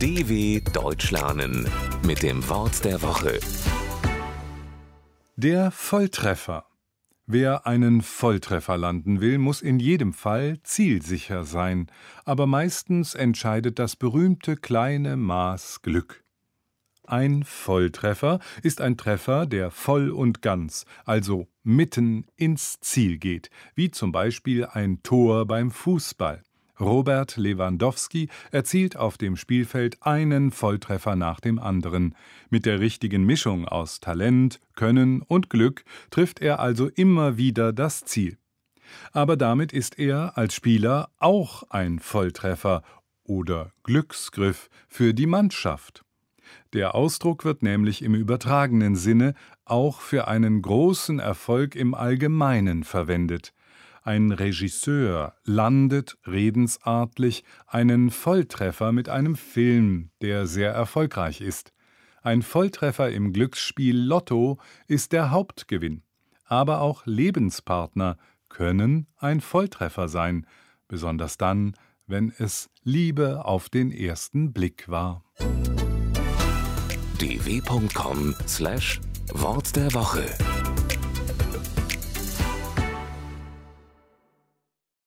DW Deutsch lernen mit dem Wort der Woche. Der Volltreffer. Wer einen Volltreffer landen will, muss in jedem Fall zielsicher sein, aber meistens entscheidet das berühmte kleine Maß Glück. Ein Volltreffer ist ein Treffer, der voll und ganz, also mitten ins Ziel geht, wie zum Beispiel ein Tor beim Fußball. Robert Lewandowski erzielt auf dem Spielfeld einen Volltreffer nach dem anderen. Mit der richtigen Mischung aus Talent, Können und Glück trifft er also immer wieder das Ziel. Aber damit ist er als Spieler auch ein Volltreffer oder Glücksgriff für die Mannschaft. Der Ausdruck wird nämlich im übertragenen Sinne auch für einen großen Erfolg im Allgemeinen verwendet. Ein Regisseur landet redensartlich einen Volltreffer mit einem Film, der sehr erfolgreich ist. Ein Volltreffer im Glücksspiel Lotto ist der Hauptgewinn. Aber auch Lebenspartner können ein Volltreffer sein, besonders dann, wenn es Liebe auf den ersten Blick war. dw.com/Wort der Woche